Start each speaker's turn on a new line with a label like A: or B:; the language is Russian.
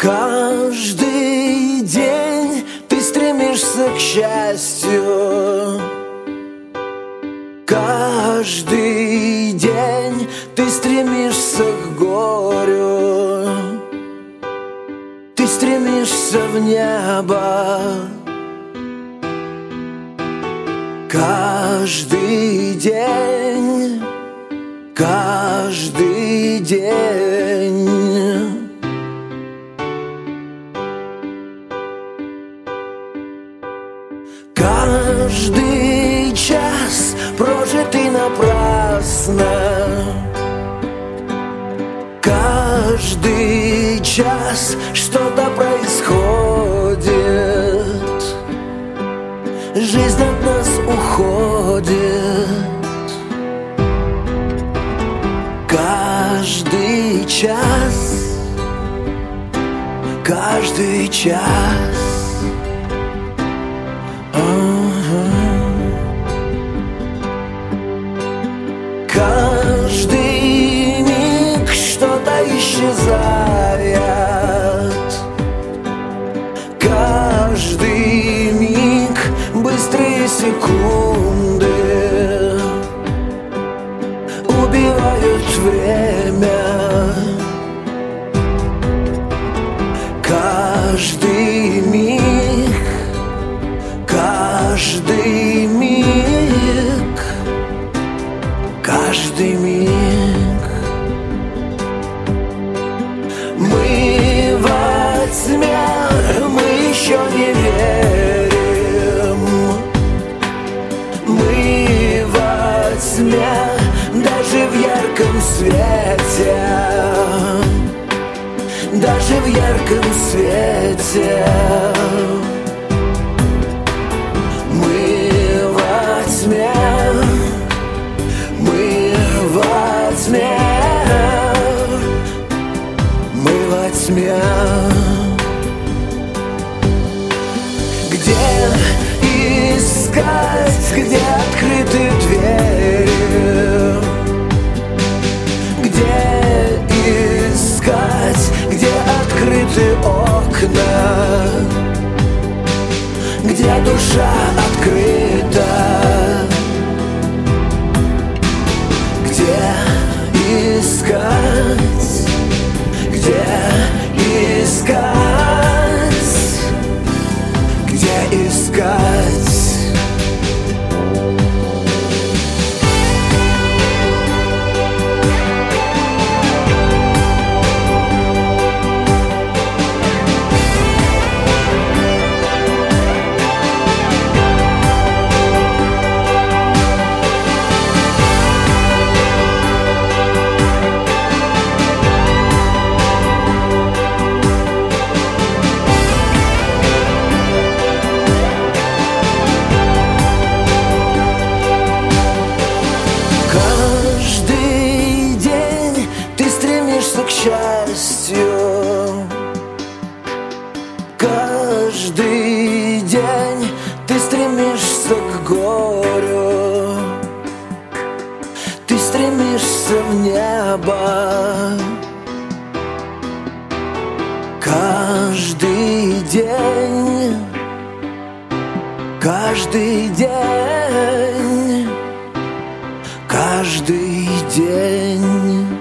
A: Каждый день ты стремишься к счастью. Каждый день ты стремишься к горю. Ты стремишься в небо. Каждый день, каждый день. Каждый час прожитый напрасно. Каждый час что-то происходит. Жизнь от нас уходит. Каждый час, каждый час. Каждый миг что-то исчезает. Каждый миг быстрые секунды убивают время. Каждый миг, каждый миг, каждый миг. Мы во тьме, мы еще не верим. Мы во тьме, даже в ярком свете. Даже в ярком свете. Мы во тьме. Мы во тьме, мы во тьме. Где искать, где открыты двери? Где искать, где открыты окна? Где душа открыта? Где искать? Где искать? Где искать? К счастью. Каждый день ты стремишься к горю. Ты стремишься в небо. Каждый день, каждый день, каждый день.